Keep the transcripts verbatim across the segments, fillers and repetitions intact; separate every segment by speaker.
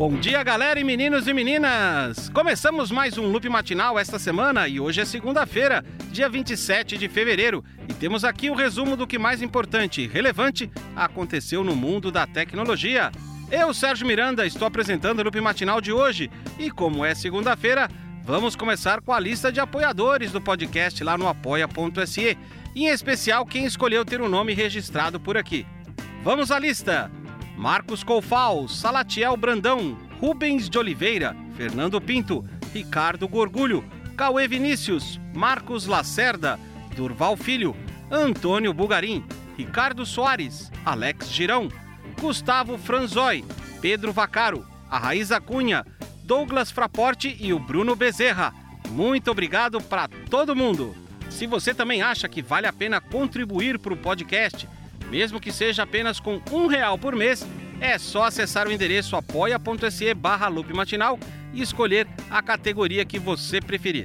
Speaker 1: Bom dia, galera e meninos e meninas! Começamos mais um Loop Matinal esta semana e hoje é segunda-feira, dia vinte e sete de fevereiro, e temos aqui o resumo do que mais importante e relevante aconteceu no mundo da tecnologia. Eu, Sérgio Miranda, estou apresentando o Loop Matinal de hoje e, como é segunda-feira, vamos começar com a lista de apoiadores do podcast lá no apoia ponto se, e em especial quem escolheu ter o nome registrado por aqui. Vamos à lista! Marcos Colfal, Salatiel Brandão, Rubens de Oliveira, Fernando Pinto, Ricardo Gorgulho, Cauê Vinícius, Marcos Lacerda, Durval Filho, Antônio Bugarim, Ricardo Soares, Alex Girão, Gustavo Franzói, Pedro Vacaro, a Raíza Cunha, Douglas Fraporte e o Bruno Bezerra. Muito obrigado para todo mundo! Se você também acha que vale a pena contribuir para o podcast, mesmo que seja apenas com um real por mês, é só acessar o endereço apoia ponto se barra loop matinal e escolher a categoria que você preferir.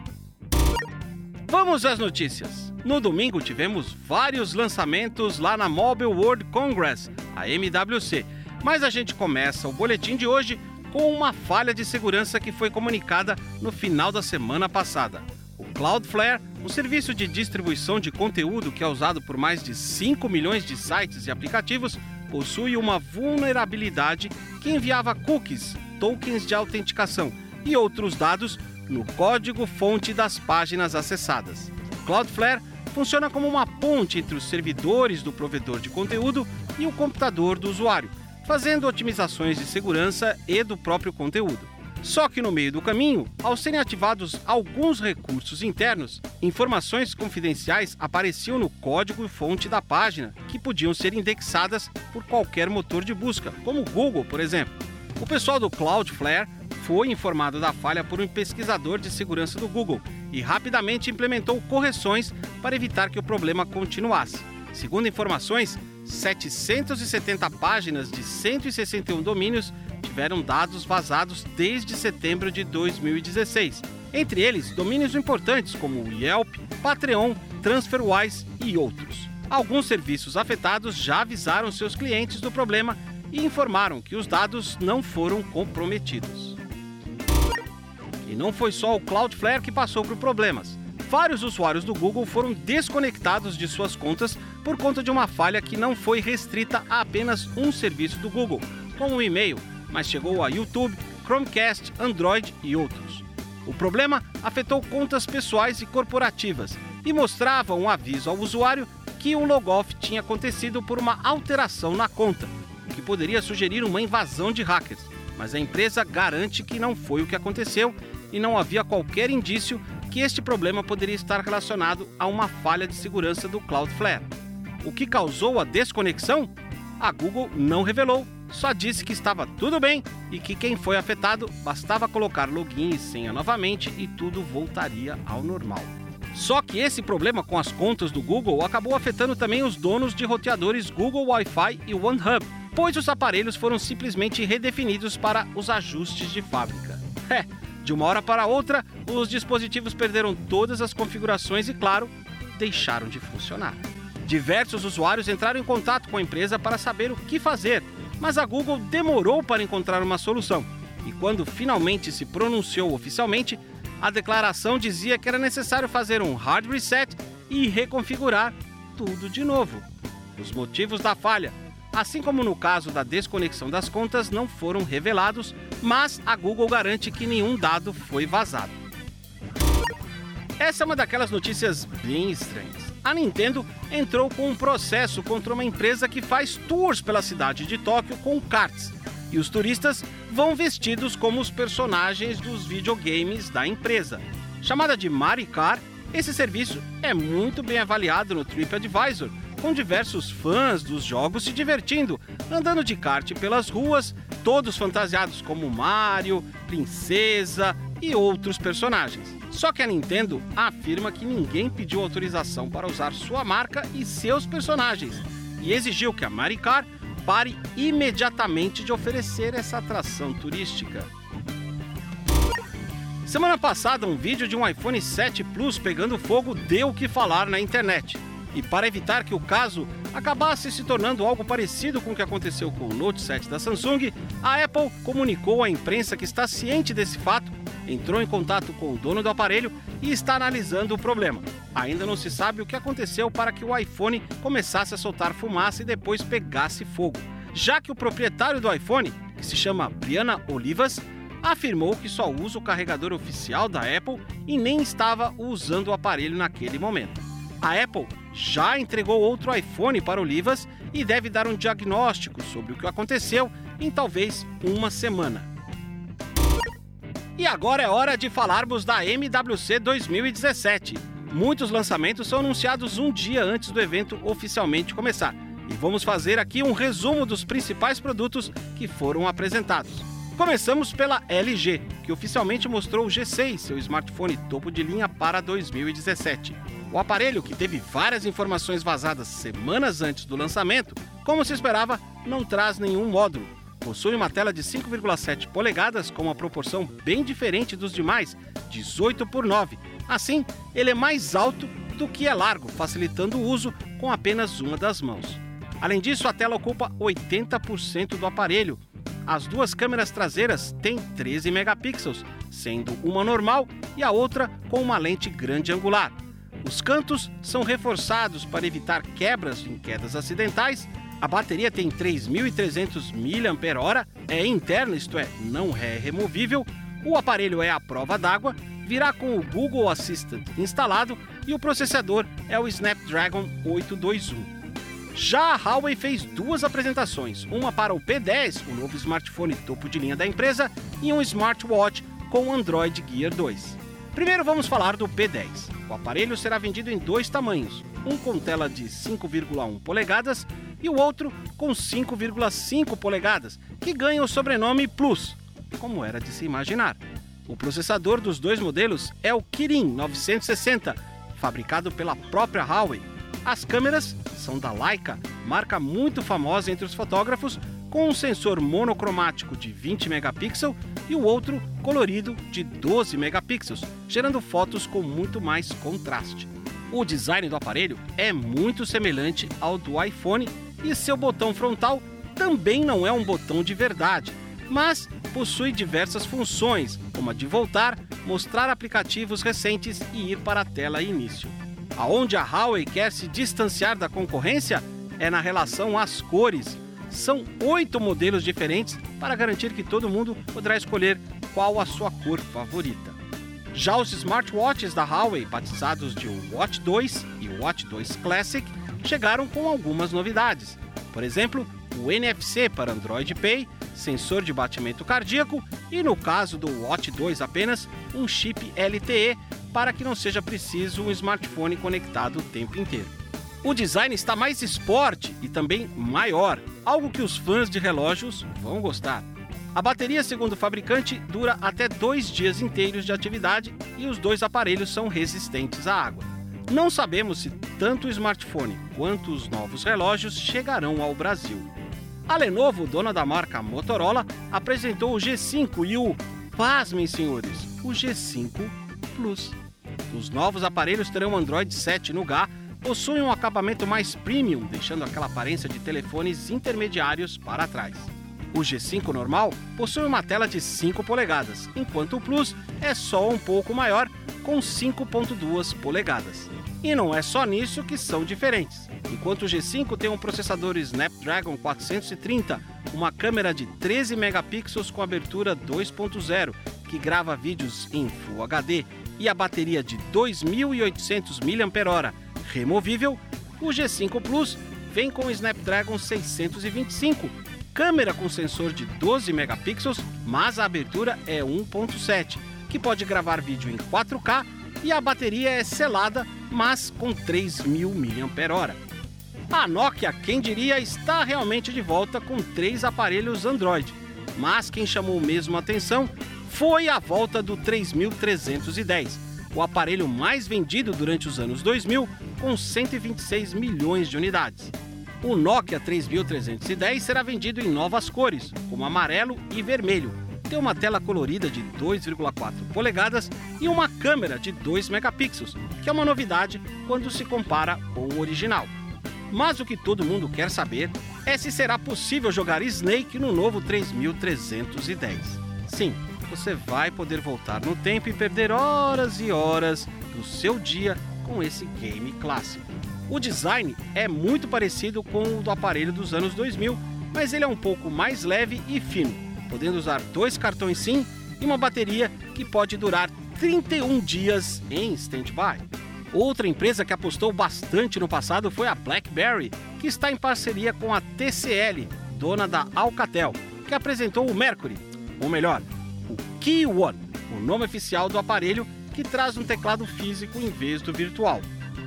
Speaker 1: Vamos às notícias. No domingo tivemos vários lançamentos lá na Mobile World Congress, a M W C, mas a gente começa o boletim de hoje com uma falha de segurança que foi comunicada no final da semana passada. O Cloudflare, um serviço de distribuição de conteúdo que é usado por mais de cinco milhões de sites e aplicativos, possui uma vulnerabilidade que enviava cookies, tokens de autenticação e outros dados no código-fonte das páginas acessadas. O Cloudflare funciona como uma ponte entre os servidores do provedor de conteúdo e o computador do usuário, fazendo otimizações de segurança e do próprio conteúdo. Só que no meio do caminho, ao serem ativados alguns recursos internos, informações confidenciais apareciam no código-fonte da página, que podiam ser indexadas por qualquer motor de busca, como o Google, por exemplo. O pessoal do Cloudflare foi informado da falha por um pesquisador de segurança do Google e rapidamente implementou correções para evitar que o problema continuasse. Segundo informações, setecentas e setenta páginas de cento e sessenta e um domínios tiveram dados vazados desde setembro de dois mil e dezesseis. Entre eles, domínios importantes como o Yelp, Patreon, TransferWise e outros. Alguns serviços afetados já avisaram seus clientes do problema e informaram que os dados não foram comprometidos. E não foi só o Cloudflare que passou por problemas. Vários usuários do Google foram desconectados de suas contas por conta de uma falha que não foi restrita a apenas um serviço do Google, como o e-mail, mas chegou a YouTube, Chromecast, Android e outros. O problema afetou contas pessoais e corporativas e mostrava um aviso ao usuário que um logoff tinha acontecido por uma alteração na conta, o que poderia sugerir uma invasão de hackers, mas a empresa garante que não foi o que aconteceu e não havia qualquer indício que este problema poderia estar relacionado a uma falha de segurança do Cloudflare. O que causou a desconexão? A Google não revelou, só disse que estava tudo bem e que quem foi afetado bastava colocar login e senha novamente e tudo voltaria ao normal. Só que esse problema com as contas do Google acabou afetando também os donos de roteadores Google Wi-Fi e OneHub, pois os aparelhos foram simplesmente redefinidos para os ajustes de fábrica. É, de uma hora para outra, os dispositivos perderam todas as configurações e, claro, deixaram de funcionar. Diversos usuários entraram em contato com a empresa para saber o que fazer, mas a Google demorou para encontrar uma solução. E quando finalmente se pronunciou oficialmente, a declaração dizia que era necessário fazer um hard reset e reconfigurar tudo de novo. Os motivos da falha, assim como no caso da desconexão das contas, não foram revelados, mas a Google garante que nenhum dado foi vazado. Essa é uma daquelas notícias bem estranhas. A Nintendo entrou com um processo contra uma empresa que faz tours pela cidade de Tóquio com karts, e os turistas vão vestidos como os personagens dos videogames da empresa. Chamada de Maricar, esse serviço é muito bem avaliado no TripAdvisor, com diversos fãs dos jogos se divertindo, andando de kart pelas ruas, todos fantasiados como Mario, Princesa e outros personagens. Só que a Nintendo afirma que ninguém pediu autorização para usar sua marca e seus personagens e exigiu que a Maricar pare imediatamente de oferecer essa atração turística. Semana passada, um vídeo de um iPhone sete Plus pegando fogo deu o que falar na internet. E para evitar que o caso acabasse se tornando algo parecido com o que aconteceu com o Note sete da Samsung, a Apple comunicou à imprensa que está ciente desse fato, entrou em contato com o dono do aparelho e está analisando o problema. Ainda não se sabe o que aconteceu para que o iPhone começasse a soltar fumaça e depois pegasse fogo, já que o proprietário do iPhone, que se chama Brianna Olivas, afirmou que só usa o carregador oficial da Apple e nem estava usando o aparelho naquele momento. A Apple já entregou outro iPhone para Olivas e deve dar um diagnóstico sobre o que aconteceu em talvez uma semana. E agora é hora de falarmos da M W C dois mil e dezessete. Muitos lançamentos são anunciados um dia antes do evento oficialmente começar. E vamos fazer aqui um resumo dos principais produtos que foram apresentados. Começamos pela L G, que oficialmente mostrou o G seis, seu smartphone topo de linha para dois mil e dezessete. O aparelho, que teve várias informações vazadas semanas antes do lançamento, como se esperava, não traz nenhum módulo. Possui uma tela de cinco vírgula sete polegadas com uma proporção bem diferente dos demais, dezoito por nove. Assim, ele é mais alto do que é largo, facilitando o uso com apenas uma das mãos. Além disso, a tela ocupa oitenta por cento do aparelho. As duas câmeras traseiras têm treze megapixels, sendo uma normal e a outra com uma lente grande angular. Os cantos são reforçados para evitar quebras em quedas acidentais. A bateria tem três mil e trezentos miliampères-hora, é interna, isto é, não é removível. O aparelho é à prova d'água, virá com o Google Assistant instalado e o processador é o Snapdragon oitocentos e vinte e um. Já a Huawei fez duas apresentações, uma para o P dez, o novo smartphone topo de linha da empresa, e um smartwatch com Android Gear dois. Primeiro vamos falar do P dez. O aparelho será vendido em dois tamanhos, um com tela de cinco vírgula um polegadas e o outro com cinco vírgula cinco polegadas, que ganha o sobrenome Plus, como era de se imaginar. O processador dos dois modelos é o Kirin novecentos e sessenta, fabricado pela própria Huawei. As câmeras são da Leica, marca muito famosa entre os fotógrafos, com um sensor monocromático de vinte megapixels e o outro colorido de doze megapixels, gerando fotos com muito mais contraste. O design do aparelho é muito semelhante ao do iPhone e seu botão frontal também não é um botão de verdade, mas possui diversas funções, como a de voltar, mostrar aplicativos recentes e ir para a tela início. Aonde a Huawei quer se distanciar da concorrência é na relação às cores. São oito modelos diferentes para garantir que todo mundo poderá escolher qual a sua cor favorita. Já os smartwatches da Huawei, batizados de Watch dois e Watch dois Classic, chegaram com algumas novidades. Por exemplo, o N F C para Android Pay, sensor de batimento cardíaco e, no caso do Watch dois apenas, um chip L T E para que não seja preciso um smartphone conectado o tempo inteiro. O design está mais esporte e também maior, algo que os fãs de relógios vão gostar. A bateria, segundo o fabricante, dura até dois dias inteiros de atividade e os dois aparelhos são resistentes à água. Não sabemos se tanto o smartphone quanto os novos relógios chegarão ao Brasil. A Lenovo, dona da marca Motorola, apresentou o G cinco e o, pasmem senhores, o G cinco Plus. Os novos aparelhos terão Android sete Nougat, possuem um acabamento mais premium, deixando aquela aparência de telefones intermediários para trás. O G cinco normal possui uma tela de cinco polegadas, enquanto o Plus é só um pouco maior, com cinco vírgula dois polegadas. E não é só nisso que são diferentes. Enquanto o G cinco tem um processador Snapdragon quatrocentos e trinta, uma câmera de treze megapixels com abertura dois ponto zero, que grava vídeos em Full H D, e a bateria de dois mil e oitocentos miliampères-hora removível, o G cinco Plus vem com o Snapdragon seiscentos e vinte e cinco, câmera com sensor de doze megapixels, mas a abertura é um ponto sete, que pode gravar vídeo em quatro K, e a bateria é selada, mas com três mil miliampères-hora. A Nokia, quem diria, está realmente de volta com três aparelhos Android, mas quem chamou mesmo a atenção foi a volta do três mil trezentos e dez, o aparelho mais vendido durante os anos dois mil, com cento e vinte e seis milhões de unidades. O Nokia três mil trezentos e dez será vendido em novas cores, como amarelo e vermelho. tem uma tela colorida de dois vírgula quatro polegadas e uma câmera de dois megapixels, que é uma novidade quando se compara com o original. Mas o que todo mundo quer saber é se será possível jogar Snake no novo três mil trezentos e dez. Sim, você vai poder voltar no tempo e perder horas e horas do seu dia com esse game clássico. O design é muito parecido com o do aparelho dos anos dois mil, mas ele é um pouco mais leve e fino, podendo usar dois cartões SIM e uma bateria que pode durar trinta e um dias em stand-by. Outra empresa que apostou bastante no passado foi a BlackBerry, que está em parceria com a T C L, dona da Alcatel, que apresentou o Mercury, ou melhor, o Key One, o nome oficial do aparelho que traz um teclado físico em vez do virtual.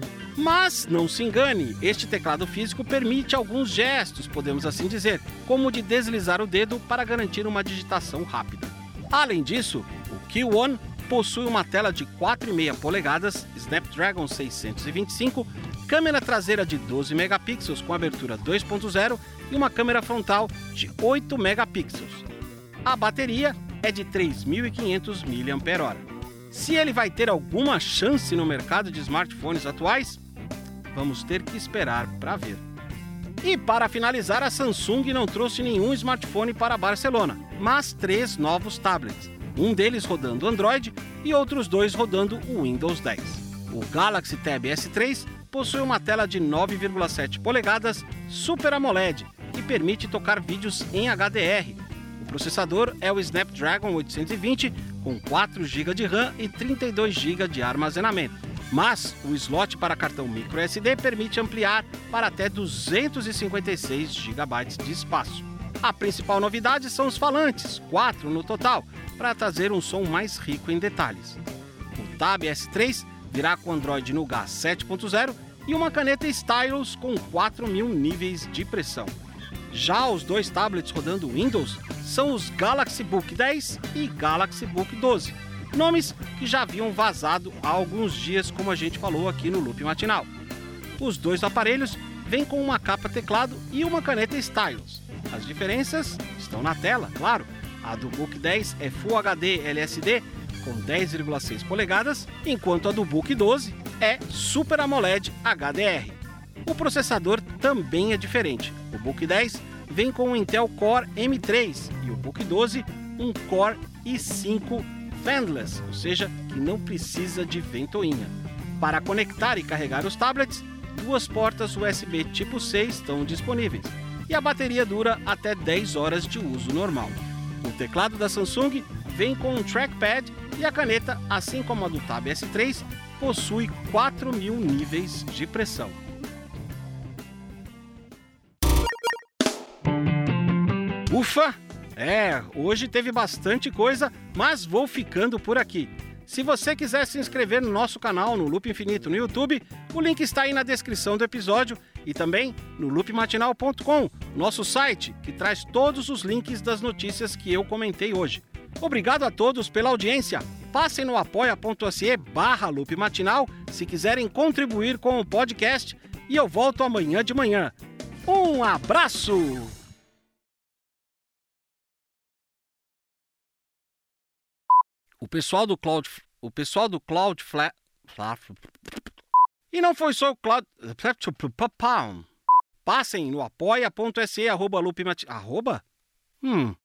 Speaker 1: Mas, não se engane, este teclado físico permite alguns gestos, podemos assim dizer, como o de deslizar o dedo para garantir uma digitação rápida. Além disso, o Key One possui uma tela de quatro vírgula cinco polegadas, Snapdragon seiscentos e vinte e cinco, câmera traseira de doze megapixels com abertura dois ponto zero e uma câmera frontal de oito megapixels. A bateria é de três mil e quinhentos miliampères-hora. Se ele vai ter alguma chance no mercado de smartphones atuais, vamos ter que esperar para ver. E para finalizar, a Samsung não trouxe nenhum smartphone para Barcelona, mas três novos tablets, um deles rodando Android e outros dois rodando o Windows dez. O Galaxy Tab S três possui uma tela de nove vírgula sete polegadas Super AMOLED que permite tocar vídeos em H D R. O processador é o Snapdragon oitocentos e vinte com quatro gigas de RAM e trinta e dois gigas de armazenamento. Mas o slot para cartão micro S D permite ampliar para até duzentos e cinquenta e seis gigabytes de espaço. A principal novidade são os falantes, quatro no total, para trazer um som mais rico em detalhes. O Tab S três virá com Android Nougat sete ponto zero e uma caneta Stylus com quatro mil níveis de pressão. Já os dois tablets rodando Windows são os Galaxy Book dez e Galaxy Book doze, nomes que já haviam vazado há alguns dias, como a gente falou aqui no Loop Matinal. Os dois aparelhos vêm com uma capa teclado e uma caneta Stylus. As diferenças estão na tela, claro. A do Book dez é Full H D L S D com dez vírgula seis polegadas, enquanto a do Book doze é Super AMOLED H D R. O processador também é diferente. O Book dez vem com um Intel Core M três e o Book doze um Core i cinco Fanless, ou seja, que não precisa de ventoinha. Para conectar e carregar os tablets, duas portas U S B tipo C estão disponíveis e a bateria dura até dez horas de uso normal. O teclado da Samsung vem com um trackpad e a caneta, assim como a do Tab S três, possui quatro mil níveis de pressão. Ufa! É, hoje teve bastante coisa, mas vou ficando por aqui. Se você quiser se inscrever no nosso canal no Loop Infinito no YouTube, o link está aí na descrição do episódio e também no loop matinal ponto com, nosso site, que traz todos os links das notícias que eu comentei hoje. Obrigado a todos pela audiência. Passem no apoia.se barra Loop Matinal se quiserem contribuir com o podcast e eu volto amanhã de manhã. Um abraço! O pessoal do Cloud... O pessoal do Cloudflare... E não foi só o Cloud... Passem no apoia.se arroba loopmatinal... Arroba? Hum...